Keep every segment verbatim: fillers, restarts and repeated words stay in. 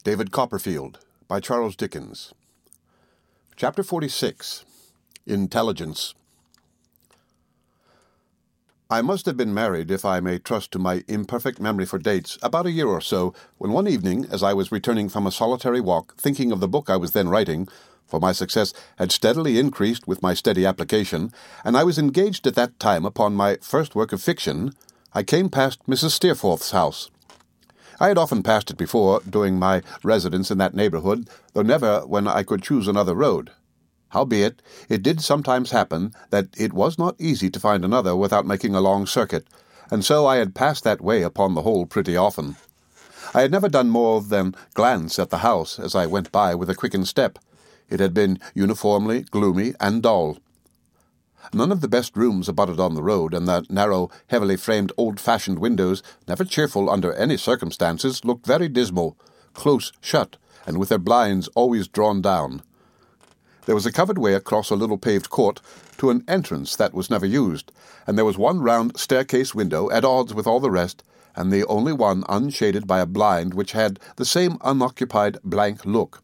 David Copperfield, by Charles Dickens. Chapter forty-six. Intelligence. I must have been married, if I may trust to my imperfect memory for dates, about a year or so, when one evening, as I was returning from a solitary walk, thinking of the book I was then writing, for my success had steadily increased with my steady application, and I was engaged at that time upon my first work of fiction, I came past Missus Steerforth's house. I had often passed it before, during my residence in that neighbourhood, though never when I could choose another road. Howbeit, it did sometimes happen that it was not easy to find another without making a long circuit, and so I had passed that way upon the whole pretty often. I had never done more than glance at the house as I went by with a quickened step. It had been uniformly gloomy and dull. None of the best rooms abutted on the road, and the narrow, heavily framed, old-fashioned windows, never cheerful under any circumstances, looked very dismal, close shut, and with their blinds always drawn down. There was a covered way across a little paved court to an entrance that was never used, and there was one round staircase window at odds with all the rest, and the only one unshaded by a blind which had the same unoccupied blank look.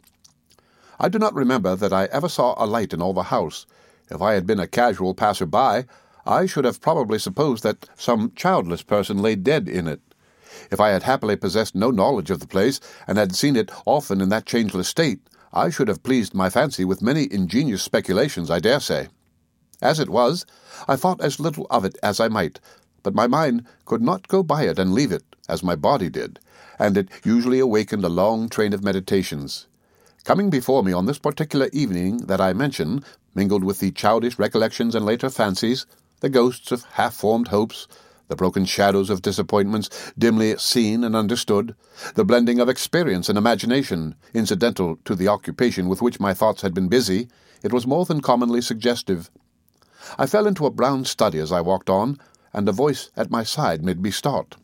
I do not remember that I ever saw a light in all the house. If I had been a casual passer-by, I should have probably supposed that some childless person lay dead in it. If I had happily possessed no knowledge of the place, and had seen it often in that changeless state, I should have pleased my fancy with many ingenious speculations, I dare say. As it was, I thought as little of it as I might, but my mind could not go by it and leave it, as my body did, and it usually awakened a long train of meditations. Coming before me on this particular evening that I mention, mingled with the childish recollections and later fancies, the ghosts of half-formed hopes, the broken shadows of disappointments dimly seen and understood, the blending of experience and imagination, incidental to the occupation with which my thoughts had been busy, it was more than commonly suggestive. I fell into a brown study as I walked on, and a voice at my side made me start.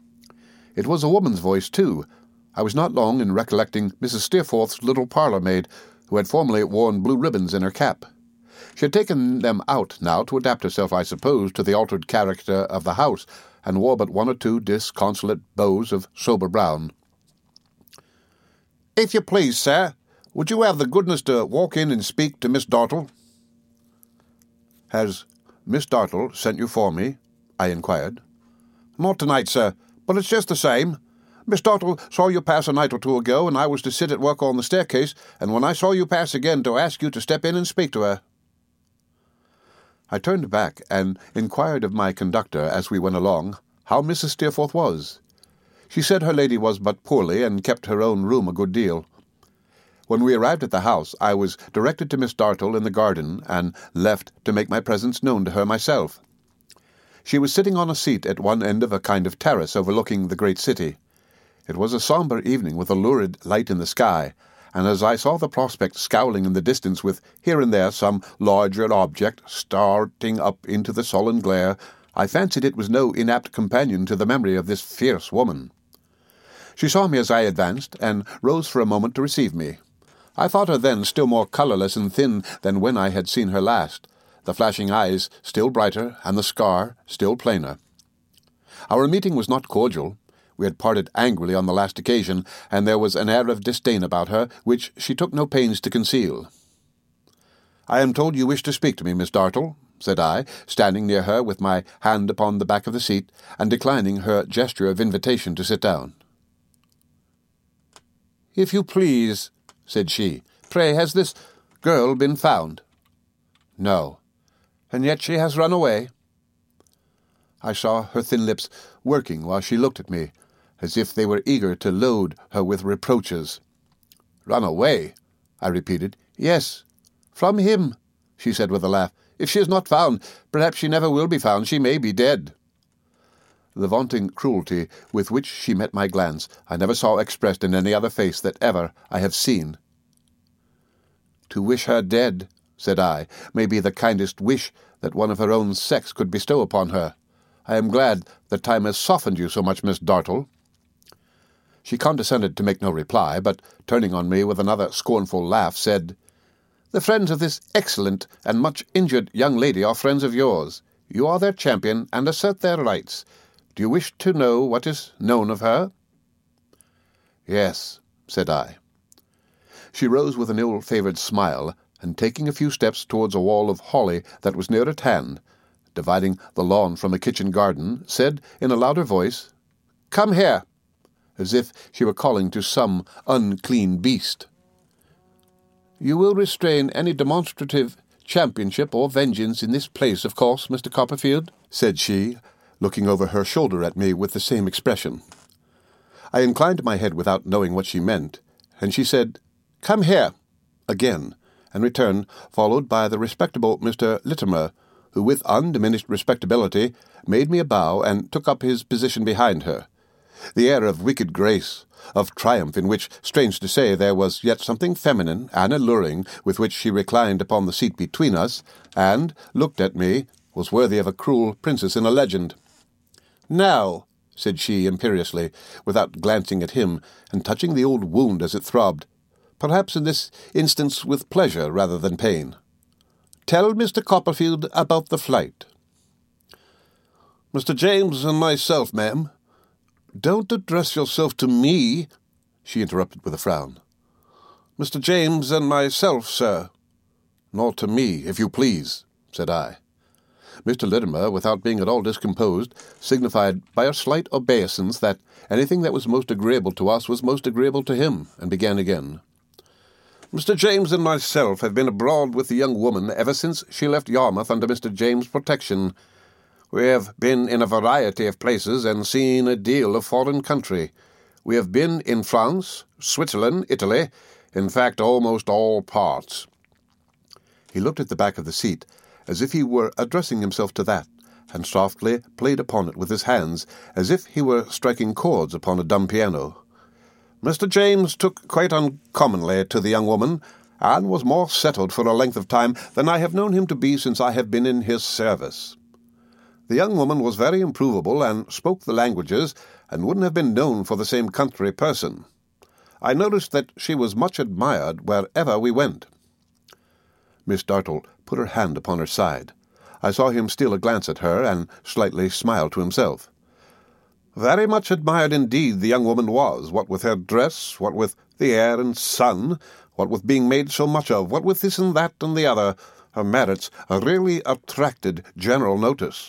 It was a woman's voice, too. I was not long in recollecting Missus Steerforth's little parlour-maid, who had formerly worn blue ribbons in her cap. She had taken them out now to adapt herself, I suppose, to the altered character of the house, and wore but one or two disconsolate bows of sober brown. "If you please, sir, would you have the goodness to walk in and speak to Miss Dartle?" "Has Miss Dartle sent you for me?" I inquired. "Not tonight, sir, but it's just the same. Miss Dartle saw you pass a night or two ago, and I was to sit at work on the staircase, and when I saw you pass again, to ask you to step in and speak to her." I turned back and inquired of my conductor as we went along how Missus Steerforth was. She said her lady was but poorly, and kept her own room a good deal. When we arrived at the house, I was directed to Miss Dartle in the garden, and left to make my presence known to her myself. She was sitting on a seat at one end of a kind of terrace overlooking the great city. It was a sombre evening with a lurid light in the sky, and as I saw the prospect scowling in the distance with here and there some larger object starting up into the sullen glare, I fancied it was no inapt companion to the memory of this fierce woman. She saw me as I advanced, and rose for a moment to receive me. I thought her then still more colourless and thin than when I had seen her last, the flashing eyes still brighter, and the scar still plainer. Our meeting was not cordial. We had parted angrily on the last occasion, and there was an air of disdain about her which she took no pains to conceal. "I am told you wish to speak to me, Miss Dartle," said I, standing near her with my hand upon the back of the seat, and declining her gesture of invitation to sit down. "If you please," said she, "pray has this girl been found?" "No." "And yet she has run away?" I saw her thin lips working while she looked at me, as if they were eager to load her with reproaches. "Run away?" I repeated. "Yes, from him," she said with a laugh. "If she is not found, perhaps she never will be found. She may be dead." The vaunting cruelty with which she met my glance I never saw expressed in any other face that ever I have seen. "To wish her dead," said I, "may be the kindest wish that one of her own sex could bestow upon her. I am glad that time has softened you so much, Miss Dartle." She condescended to make no reply, but, turning on me with another scornful laugh, said, "The friends of this excellent and much injured young lady are friends of yours. You are their champion, and assert their rights. Do you wish to know what is known of her?" "Yes," said I. She rose with an ill-favoured smile, and taking a few steps towards a wall of holly that was near at hand, dividing the lawn from a kitchen garden, said in a louder voice, "Come here," as if she were calling to some unclean beast. "You will restrain any demonstrative championship or vengeance in this place, of course, Mister Copperfield," said she, looking over her shoulder at me with the same expression. I inclined my head without knowing what she meant, and she said, "Come here," again, and returned, followed by the respectable Mister Littimer, who, with undiminished respectability, made me a bow and took up his position behind her. The air of wicked grace, of triumph in which, strange to say, there was yet something feminine and alluring, with which she reclined upon the seat between us, and looked at me, was worthy of a cruel princess in a legend. "Now," said she imperiously, without glancing at him, and touching the old wound as it throbbed, perhaps in this instance with pleasure rather than pain, "tell Mister Copperfield about the flight." "Mister James and myself, ma'am—" "Don't address yourself to me," she interrupted with a frown. "Mister James and myself, sir." "Nor to me, if you please," said I. Mister Littimer, without being at all discomposed, signified by a slight obeisance that anything that was most agreeable to us was most agreeable to him, and began again. "Mister James and myself have been abroad with the young woman ever since she left Yarmouth under Mister James's protection. We have been in a variety of places and seen a deal of foreign country. We have been in France, Switzerland, Italy, in fact almost all parts." He looked at the back of the seat, as if he were addressing himself to that, and softly played upon it with his hands, as if he were striking chords upon a dumb piano. "Mister James took quite uncommonly to the young woman, and was more settled for a length of time than I have known him to be since I have been in his service. The young woman was very improvable, and spoke the languages, and wouldn't have been known for the same country person. I noticed that she was much admired wherever we went." Miss Dartle put her hand upon her side. I saw him steal a glance at her, and slightly smile to himself. "Very much admired indeed the young woman was, what with her dress, what with the air and sun, what with being made so much of, what with this and that and the other. Her merits really attracted general notice."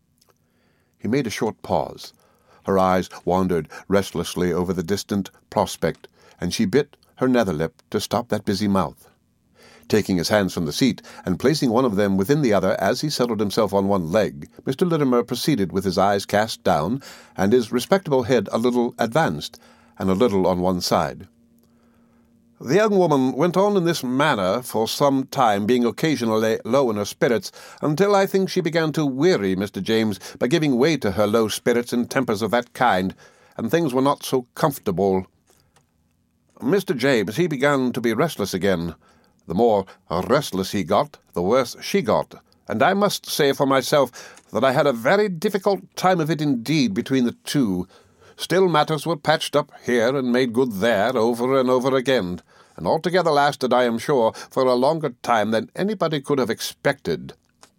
He made a short pause. Her eyes wandered restlessly over the distant prospect, and she bit her nether lip to stop that busy mouth. Taking his hands from the seat, and placing one of them within the other as he settled himself on one leg, Mister Littimer proceeded with his eyes cast down, and his respectable head a little advanced, and a little on one side. "The young woman went on in this manner for some time, being occasionally low in her spirits, until I think she began to weary Mister James by giving way to her low spirits and tempers of that kind, and things were not so comfortable. Mister James, he began to be restless again. The more restless he got, the worse she got, and I must say for myself that I had a very difficult time of it indeed between the two. Still matters were patched up here and made good there over and over again, and altogether lasted, I am sure, for a longer time than anybody could have expected."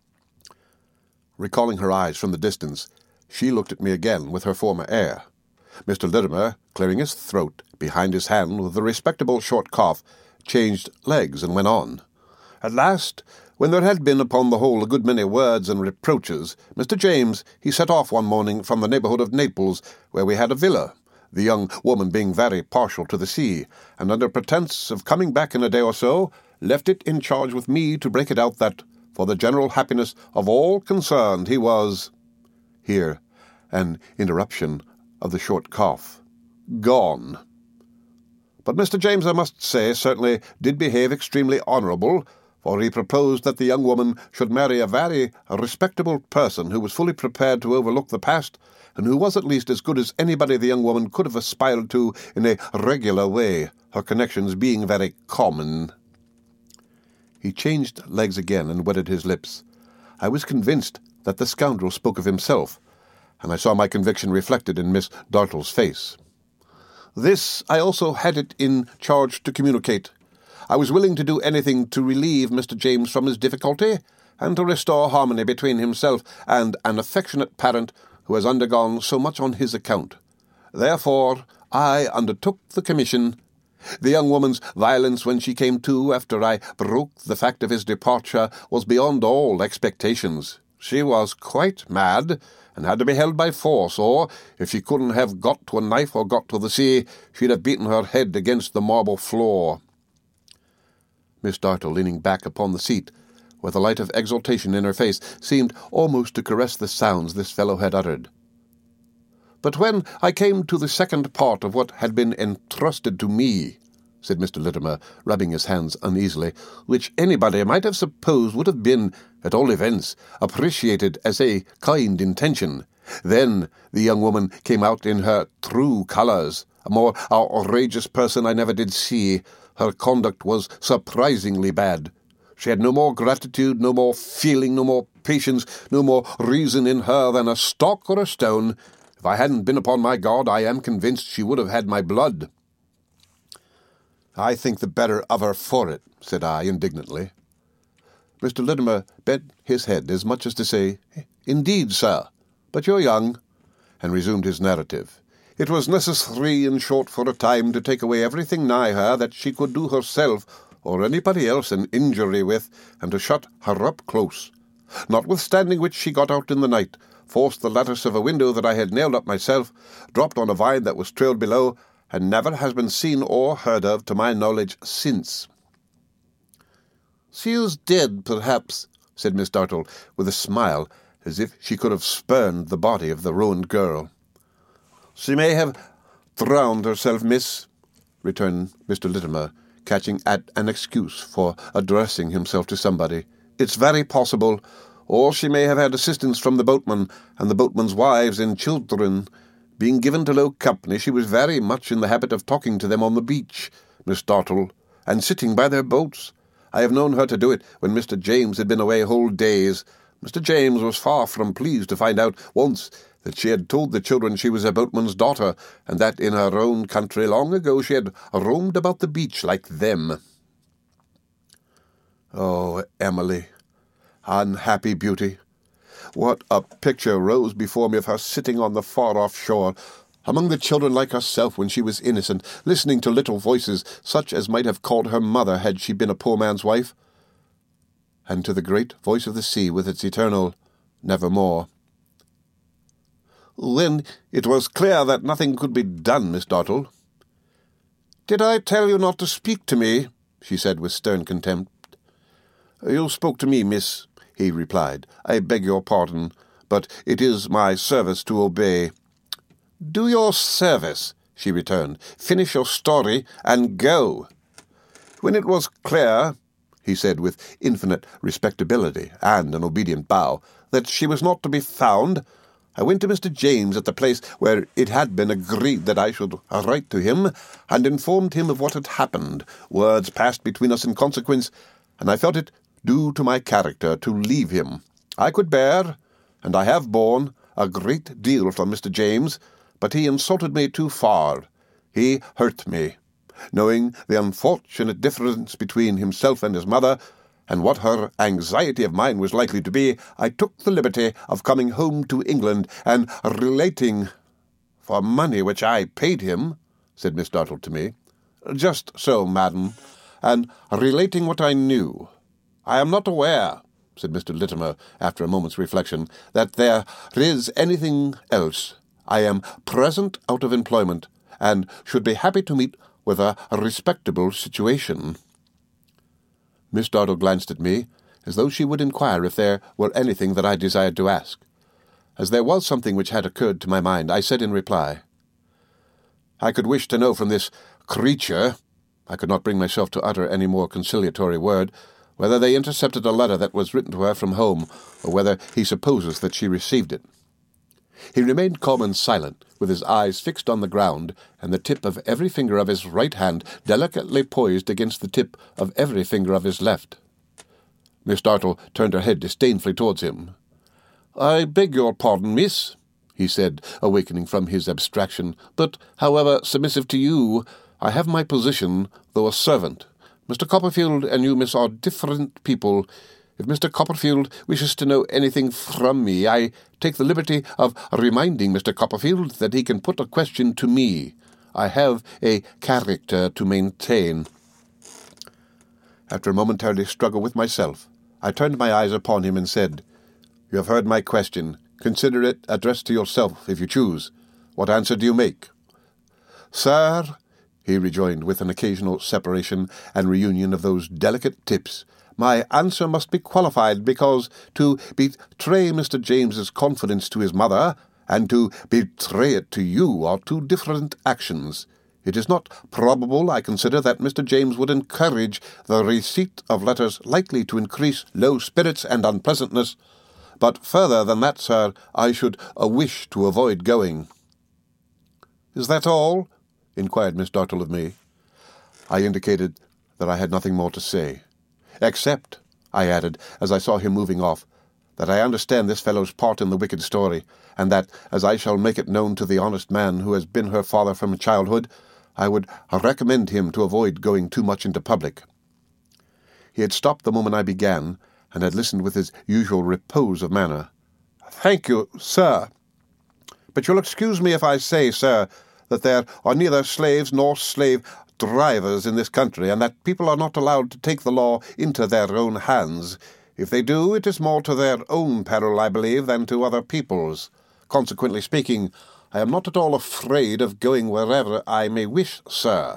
Recalling her eyes from the distance, she looked at me again with her former air. Mister Littimer, clearing his throat behind his hand with a respectable short cough, changed legs and went on. At last, when there had been upon the whole a good many words and reproaches, Mister James, he set off one morning from the neighbourhood of Naples, where we had a villa, the young woman being very partial to the sea, and under pretence of coming back in a day or so, left it in charge with me to break it out that, for the general happiness of all concerned, he was— here, an interruption of the short cough— gone. But Mister James, I must say, certainly did behave extremely honourable, for he proposed that the young woman should marry a very respectable person who was fully prepared to overlook the past, and who was at least as good as anybody the young woman could have aspired to in a regular way, her connections being very common. He changed legs again and wetted his lips. I was convinced that the scoundrel spoke of himself, and I saw my conviction reflected in Miss Dartle's face. This I also had it in charge to communicate. I was willing to do anything to relieve Mister James from his difficulty, and to restore harmony between himself and an affectionate parent who has undergone so much on his account. Therefore I undertook the commission, The young woman's violence when she came to after I broke the fact of his departure was beyond all expectations. She was quite mad, and had to be held by force, or, if she couldn't have got to a knife or got to the sea, she'd have beaten her head against the marble floor. Miss Dartle, leaning back upon the seat, with a light of exultation in her face, seemed almost to caress the sounds this fellow had uttered. "But when I came to the second part of what had been entrusted to me," said Mister Littimer, rubbing his hands uneasily, "which anybody might have supposed would have been, at all events, appreciated as a kind intention, then the young woman came out in her true colours. A more outrageous person I never did see. Her conduct was surprisingly bad. She had no more gratitude, no more feeling, no more patience, no more reason in her than a stock or a stone. If I hadn't been upon my guard, I am convinced she would have had my blood." "I think the better of her for it," said I indignantly. Mister Littimer bent his head as much as to say, "Indeed, sir, but you're young," and resumed his narrative. "It was necessary, in short, for a time to take away everything nigh her that she could do herself or anybody else an injury with, and to shut her up close. Notwithstanding which she got out in the night, forced the lattice of a window that I had nailed up myself, dropped on a vine that was trailed below, and never has been seen or heard of, to my knowledge, since." "She is dead, perhaps," said Miss Dartle, with a smile, as if she could have spurned the body of the ruined girl. "She may have drowned herself, miss," returned Mister Littimer, catching at an excuse for addressing himself to somebody. "It's very possible. Or she may have had assistance from the boatman, and the boatmen's wives and children. Being given to low company, she was very much in the habit of talking to them on the beach, Miss Dartle, and sitting by their boats. I have known her to do it when Mister James had been away whole days. Mister James was far from pleased to find out once that she had told the children she was a boatman's daughter, and that in her own country long ago she had roamed about the beach like them." Oh, Emily, unhappy beauty! What a picture rose before me of her sitting on the far-off shore, among the children like herself when she was innocent, listening to little voices such as might have called her mother had she been a poor man's wife, and to the great voice of the sea with its eternal nevermore. "Then it was clear that nothing could be done, Miss Dartle." "Did I tell you not to speak to me?" she said with stern contempt. "You spoke to me, miss," he replied. "I beg your pardon, but it is my service to obey." "Do your service," she returned. "Finish your story and go." "When it was clear," he said with infinite respectability and an obedient bow, "that she was not to be found, I went to Mister James at the place where it had been agreed that I should write to him, and informed him of what had happened. Words passed between us in consequence, and I felt it due to my character to leave him. I could bear, and I have borne, a great deal from Mister James, but he insulted me too far. He hurt me. Knowing the unfortunate difference between himself and his mother, and what her anxiety of mine was likely to be, I took the liberty of coming home to England and relating—" "For money which I paid him," said Miss Dartle to me. "Just so, madam, and relating what I knew. I am not aware," said Mister Littimer, after a moment's reflection, "that there is anything else. I am present out of employment, and should be happy to meet with a respectable situation." Miss Dartle glanced at me, as though she would inquire if there were anything that I desired to ask. As there was something which had occurred to my mind, I said in reply, "I could wish to know from this creature," I could not bring myself to utter any more conciliatory word, "whether they intercepted a letter that was written to her from home, or whether he supposes that she received it." He remained calm and silent, with his eyes fixed on the ground, and the tip of every finger of his right hand delicately poised against the tip of every finger of his left. Miss Dartle turned her head disdainfully towards him. "I beg your pardon, miss," he said, awakening from his abstraction, "but, however submissive to you, I have my position, though a servant. Mister Copperfield and you, miss, are different people. If Mister Copperfield wishes to know anything from me, I take the liberty of reminding Mister Copperfield that he can put a question to me. I have a character to maintain. After a momentary struggle with myself, I turned my eyes upon him and said, "You have heard my question. Consider it addressed to yourself, if you choose. What answer do you make?" "Sir," he rejoined, with an occasional separation and reunion of those delicate tips, "my answer must be qualified, because to betray Mister James's confidence to his mother and to betray it to you are two different actions. It is not probable, I consider, that Mister James would encourage the receipt of letters likely to increase low spirits and unpleasantness, but further than that, sir, I should uh, wish to avoid going." "Is that all?" inquired Miss Dartle of me. I indicated that I had nothing more to say. "Except," I added, as I saw him moving off, "that I understand this fellow's part in the wicked story, and that, as I shall make it known to the honest man who has been her father from childhood, I would recommend him to avoid going too much into public." He had stopped the moment I began, and had listened with his usual repose of manner. "Thank you, sir. But you'll excuse me if I say, sir, that there are neither slaves nor slave drivers in this country, and that people are not allowed to take the law into their own hands. If they do, it is more to their own peril, I believe, than to other people's. Consequently speaking, I am not at all afraid of going wherever I may wish, sir."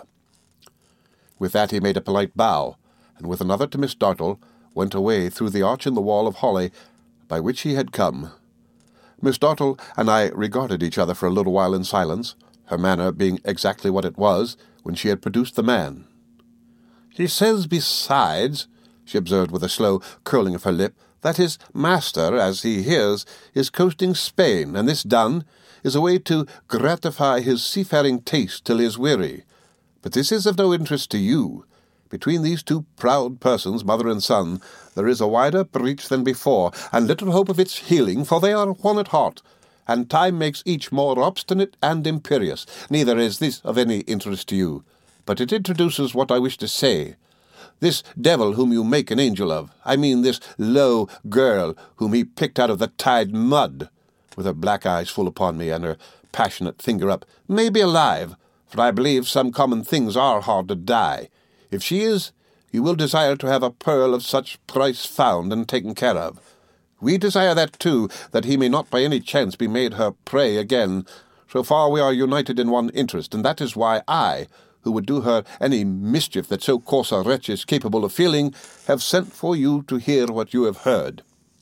With that he made a polite bow, and with another to Miss Dartle, went away through the arch in the wall of holly by which he had come. Miss Dartle and I regarded each other for a little while in silence, her manner being exactly what it was when she had produced the man. "He says besides," she observed with a slow curling of her lip, "that his master, as he hears, is coasting Spain, and this done, is a way to gratify his seafaring taste till he is weary. But this is of no interest to you. Between these two proud persons, mother and son, there is a wider breach than before, and little hope of its healing, for they are one at heart, and time makes each more obstinate and imperious. Neither is this of any interest to you, but it introduces what I wish to say. This devil whom you make an angel of, I mean this low girl whom he picked out of the tide mud," with her black eyes full upon me and her passionate finger up, "may be alive, for I believe some common things are hard to die. If she is, you will desire to have a pearl of such price found and taken care of. We desire that too, that he may not by any chance be made her prey again. So far we are united in one interest, and that is why I, who would do her any mischief that so coarse a wretch is capable of feeling, have sent for you to hear what you have heard."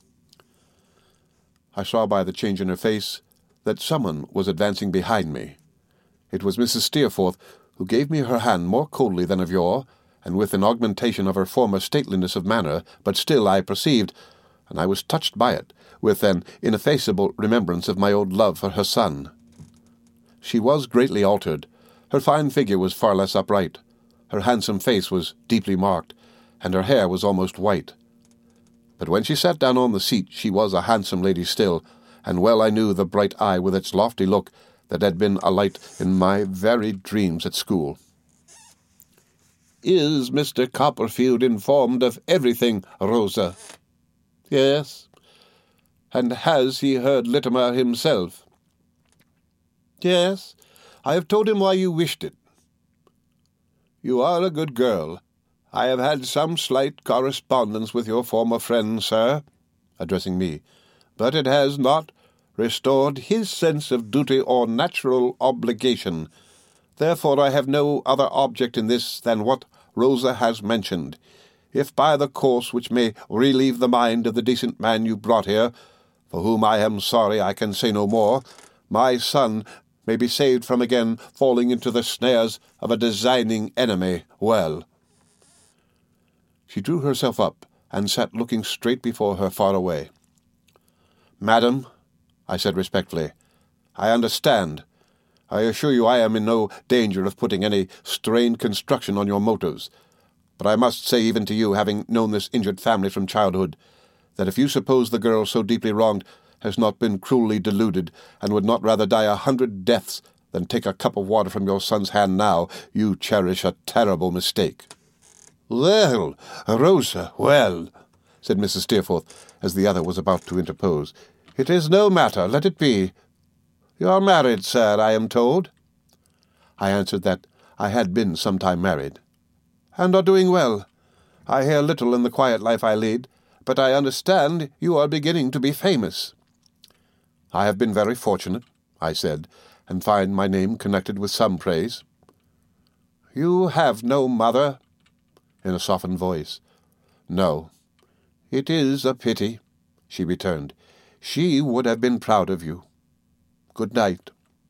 I saw by the change in her face that someone was advancing behind me. It was Missus Steerforth, who gave me her hand more coldly than of yore, and with an augmentation of her former stateliness of manner, but still I perceived, and I was touched by it, with an ineffaceable remembrance of my old love for her son. She was greatly altered. Her fine figure was far less upright. Her handsome face was deeply marked, and her hair was almost white. But when she sat down on the seat she was a handsome lady still, and well I knew the bright eye with its lofty look that had been a light in my very dreams at school. "Is Mister Copperfield informed of everything, Rosa?" "Yes." "And has he heard Littimer himself?" "Yes. I have told him why you wished it." "You are a good girl. I have had some slight correspondence with your former friend, sir," addressing me, "but it has not restored his sense of duty or natural obligation. Therefore I have no other object in this than what Rosa has mentioned. If by the course which may relieve the mind of the decent man you brought here, for whom I am sorry I can say no more, my son may be saved from again falling into the snares of a designing enemy, well." She drew herself up, and sat looking straight before her far away. "Madam," I said respectfully, "I understand. I assure you I am in no danger of putting any strained construction on your motives. But I must say even to you, having known this injured family from childhood, that if you suppose the girl so deeply wronged has not been cruelly deluded, and would not rather die a hundred deaths than take a cup of water from your son's hand now, you cherish a terrible mistake." "Well, Rosa, well," said Missus Steerforth, as the other was about to interpose, "it is no matter, let it be. You are married, sir, I am told." I answered that I had been some time married. "And are doing well. I hear little in the quiet life I lead, but I understand you are beginning to be famous." "I have been very fortunate," I said, "and find my name connected with some praise." "You have no mother?" in a softened voice. "No." "It is a pity," she returned. "She would have been proud of you. Good night."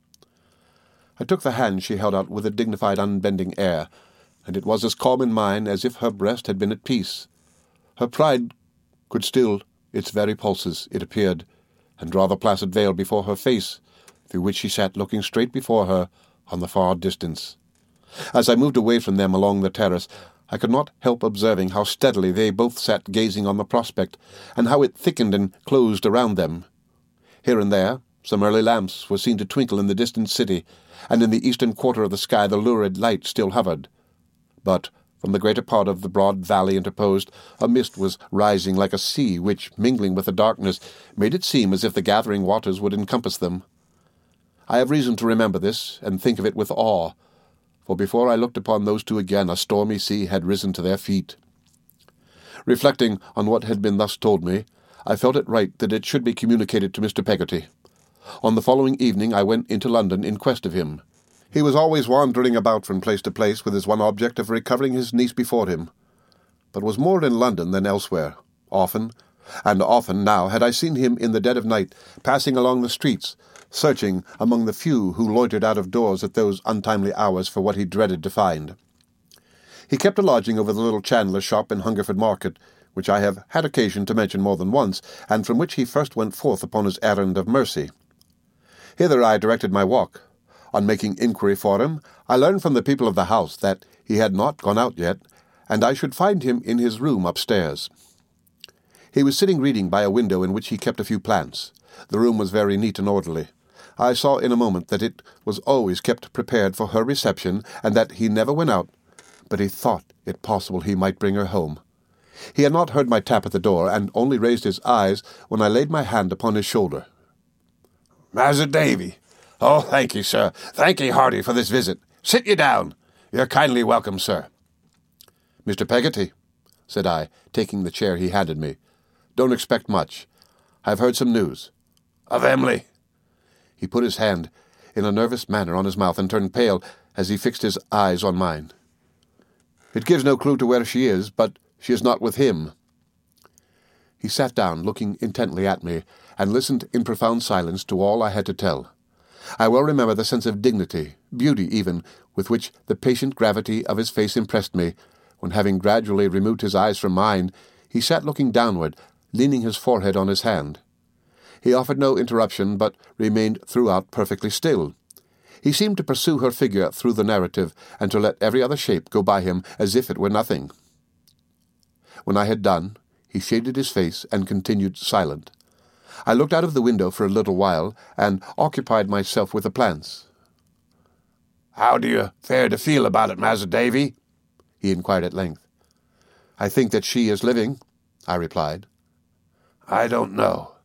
I took the hand she held out with a dignified, unbending air, and it was as calm in mine as if her breast had been at peace. Her pride could still its very pulses, it appeared, and draw the placid veil before her face, through which she sat looking straight before her on the far distance. As I moved away from them along the terrace, I could not help observing how steadily they both sat gazing on the prospect, and how it thickened and closed around them. Here and there, some early lamps were seen to twinkle in the distant city, and in the eastern quarter of the sky the lurid light still hovered. But from the greater part of the broad valley interposed, a mist was rising like a sea, which, mingling with the darkness, made it seem as if the gathering waters would encompass them. I have reason to remember this, and think of it with awe, for before I looked upon those two again a stormy sea had risen to their feet. Reflecting on what had been thus told me, I felt it right that it should be communicated to Mister Peggotty. On the following evening I went into London in quest of him. He was always wandering about from place to place with his one object of recovering his niece before him, but was more in London than elsewhere. Often, and often now, had I seen him in the dead of night, passing along the streets, searching among the few who loitered out of doors at those untimely hours for what he dreaded to find. He kept a lodging over the little chandler's shop in Hungerford Market, which I have had occasion to mention more than once, and from which he first went forth upon his errand of mercy. Hither I directed my walk. On making inquiry for him, I learned from the people of the house that he had not gone out yet, and I should find him in his room upstairs. He was sitting reading by a window in which he kept a few plants. The room was very neat and orderly. I saw in a moment that it was always kept prepared for her reception, and that he never went out, but he thought it possible he might bring her home. He had not heard my tap at the door, and only raised his eyes when I laid my hand upon his shoulder. "Master Davy! Oh, thank you, sir. Thank ye hearty for this visit. Sit ye down. You're kindly welcome, sir." "Mister Peggotty," said I, taking the chair he handed me, "don't expect much. I've heard some news." "Of Emily?" He put his hand in a nervous manner on his mouth and turned pale as he fixed his eyes on mine. "It gives no clue to where she is, but she is not with him." He sat down, looking intently at me, and listened in profound silence to all I had to tell. I well remember the sense of dignity, beauty even, with which the patient gravity of his face impressed me, when, having gradually removed his eyes from mine, he sat looking downward, leaning his forehead on his hand. He offered no interruption, but remained throughout perfectly still. He seemed to pursue her figure through the narrative, and to let every other shape go by him as if it were nothing. When I had done, he shaded his face and continued silent. I looked out of the window for a little while, and occupied myself with the plants. "How do you fare to feel about it, Master Davy?" he inquired at length. "I think that she is living," I replied. "I don't know.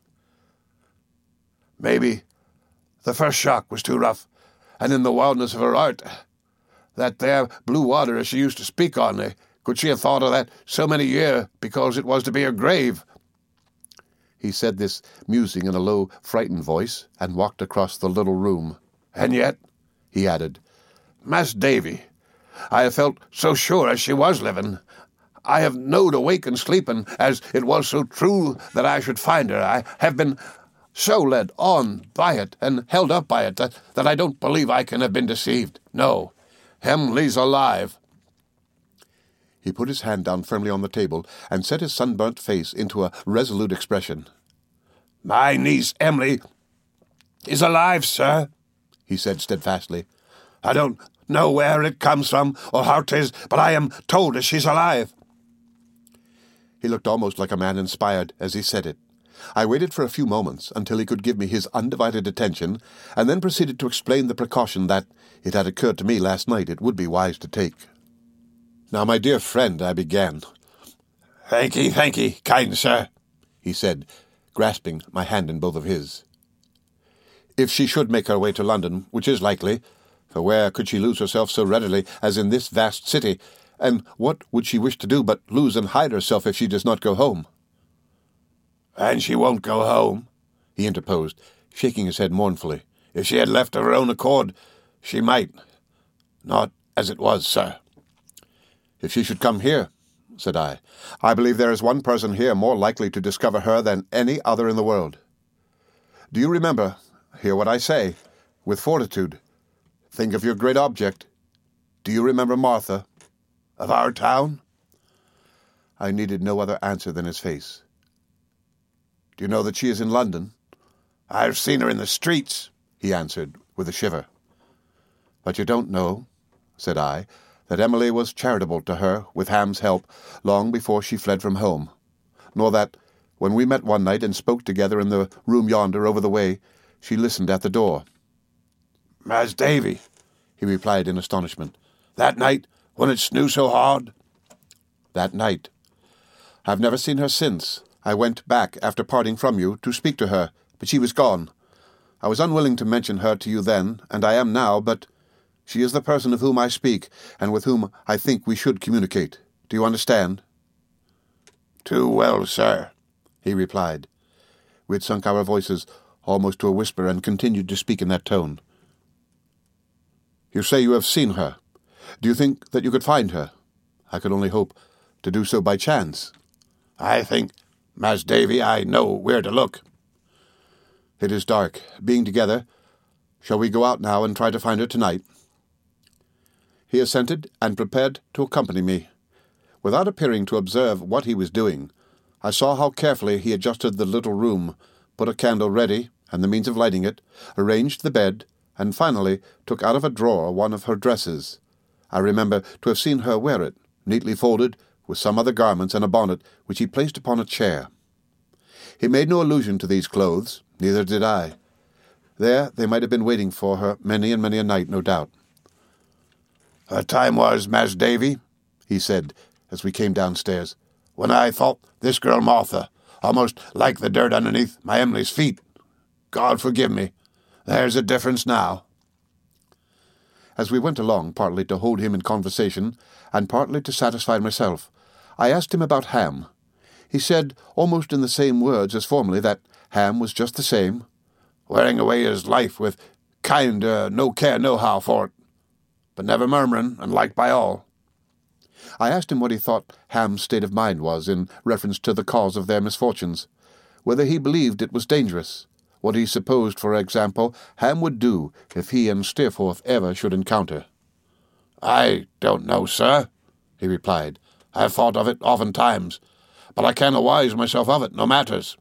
Maybe the first shock was too rough, and in the wildness of her heart, that there blue water as she used to speak on, eh, could she have thought of that so many year because it was to be her grave?" He said this, musing in a low, frightened voice, and walked across the little room. "And yet," he added, "Master Davy, I have felt so sure as she was living. I have knowed awake and sleeping as it was so true that I should find her. I have been so led on by it and held up by it that, that I don't believe I can have been deceived. No, Em'ly's alive." He put his hand down firmly on the table and set his sunburnt face into a resolute expression. "My niece Em'ly is alive, sir," he said steadfastly. "I don't know where it comes from or how 'tis, but I am told that she's alive." He looked almost like a man inspired as he said it. I waited for a few moments until he could give me his undivided attention, and then proceeded to explain the precaution that, it had occurred to me last night, it would be wise to take. "Now, my dear friend," I began. "Thank ye, thank ye, kind sir," he said, grasping my hand in both of his. "If she should make her way to London, which is likely, For where could she lose herself so readily as in this vast city? And what would she wish to do but lose and hide herself if she does not go home?" "And she won't go home," he interposed, shaking his head mournfully. "If she had left of her own accord, she might. Not as it was, sir." "If she should come here," said I, "I believe there is one person here more likely to discover her than any other in the world. Do you remember, hear what I say, with fortitude. Think of your great object. Do you remember Martha?" "Of our town?" I needed no other answer than his face. "Do you know that she is in London?" "I've seen her in the streets," he answered, with a shiver. "But you don't know," said I, "that Emily was charitable to her, with Ham's help, long before she fled from home, nor that, when we met one night and spoke together in the room yonder over the way, she listened at the door." "Mas Davy," he replied in astonishment. "That night, when it snowed so hard?" "That night. I've never seen her since. I went back, after parting from you, to speak to her, but she was gone. I was unwilling to mention her to you then, and I am now, but she is the person of whom I speak, and with whom I think we should communicate. Do you understand?" "Too well, sir," he replied. We had sunk our voices almost to a whisper, and continued to speak in that tone. "You say you have seen her. Do you think that you could find her?" I could only hope to do so by chance. "I think, Mas Davy, I know where to look." "It is dark. Being together, shall we go out now and try to find her tonight?" He assented, and prepared to accompany me. Without appearing to observe what he was doing, I saw how carefully he adjusted the little room, put a candle ready, and the means of lighting it, arranged the bed, and finally took out of a drawer one of her dresses. I remember to have seen her wear it, neatly folded, with some other garments and a bonnet, which he placed upon a chair. He made no allusion to these clothes, neither did I. There they might have been waiting for her many and many a night, no doubt. "Her time was, Mas Davy," he said, as we came downstairs, "when I thought this girl Martha almost like the dirt underneath my Emily's feet. God forgive me. There's a difference now." As we went along, partly to hold him in conversation, and partly to satisfy myself, I asked him about Ham. He said, almost in the same words as formerly, that Ham was just the same, "wearing away his life with kind uh, no care nohow for it, but never murmuring, and liked by all." I asked him what he thought Ham's state of mind was in reference to the cause of their misfortunes, whether he believed it was dangerous, what he supposed, for example, Ham would do if he and Steerforth ever should encounter. "I don't know, sir," he replied. "I've thought of it oftentimes, but I canna wise myself of it, no matters."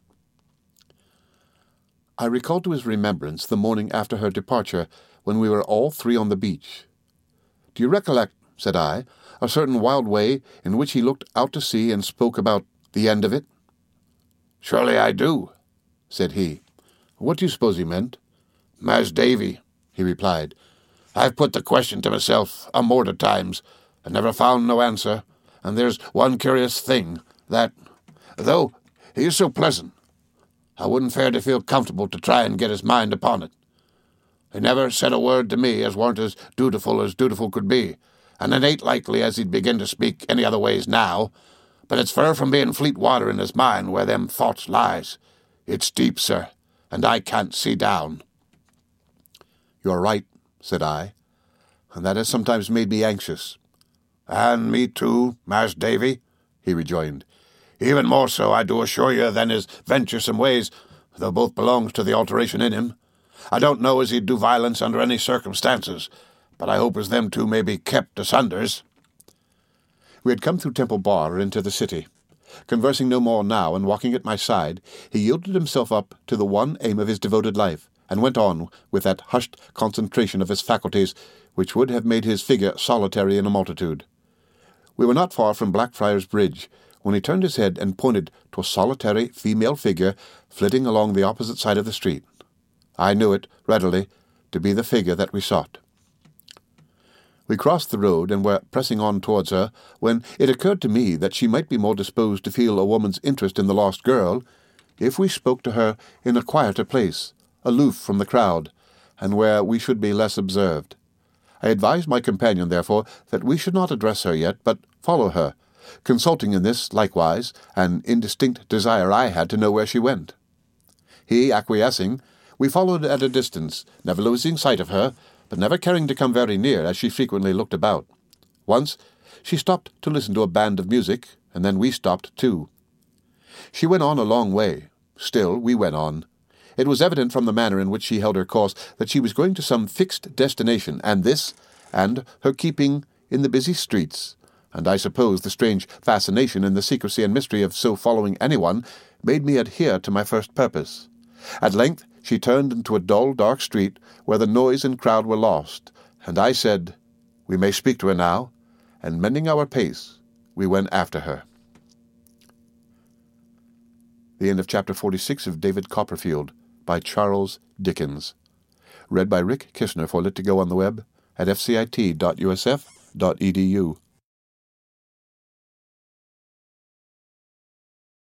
I recalled to his remembrance the morning after her departure, when we were all three on the beach. "Do you recollect," said I, "a certain wild way in which he looked out to sea and spoke about the end of it?" "Surely I do," said he. "What do you suppose he meant?" "Mas Davy," he replied, "I've put the question to myself a mort of times, and never found no answer, and there's one curious thing, that, though he is so pleasant, I wouldn't fare to feel comfortable to try and get his mind upon it. He never said a word to me as warn't as dutiful as dutiful could be, and it ain't likely as he'd begin to speak any other ways now, but it's fur from being fleet water in his mind where them thoughts lies. It's deep, sir, and I can't see down." "You are right," said I, "and that has sometimes made me anxious." "And me too, Mas Davy," he rejoined. "Even more so, I do assure you, than his venturesome ways, though both belongs to the alteration in him. I don't know as he'd do violence under any circumstances, but I hope as them two may be kept asunders." We had come through Temple Bar into the city. Conversing no more now, and walking at my side, he yielded himself up to the one aim of his devoted life, and went on with that hushed concentration of his faculties which would have made his figure solitary in a multitude. We were not far from Blackfriars Bridge, when he turned his head and pointed to a solitary female figure flitting along the opposite side of the street. I knew it, readily, to be the figure that we sought. We crossed the road and were pressing on towards her, when it occurred to me that she might be more disposed to feel a woman's interest in the lost girl if we spoke to her in a quieter place, aloof from the crowd, and where we should be less observed. I advised my companion, therefore, that we should not address her yet, but follow her, consulting in this, likewise, an indistinct desire I had to know where she went. He acquiescing, we followed at a distance, never losing sight of her, but never caring to come very near, as she frequently looked about. Once she stopped to listen to a band of music, and then we stopped too. She went on a long way. Still we went on. It was evident from the manner in which she held her course that she was going to some fixed destination, and this, and her keeping in the busy streets, and I suppose the strange fascination in the secrecy and mystery of so following anyone, made me adhere to my first purpose. At length she turned into a dull, dark street, where the noise and crowd were lost, and I said, "We may speak to her now," and mending our pace, we went after her. The end of chapter forty-six of David Copperfield, by Charles Dickens. Read by Rick Kishner for Lit to Go on the web at f c i t dot u s f dot e d u.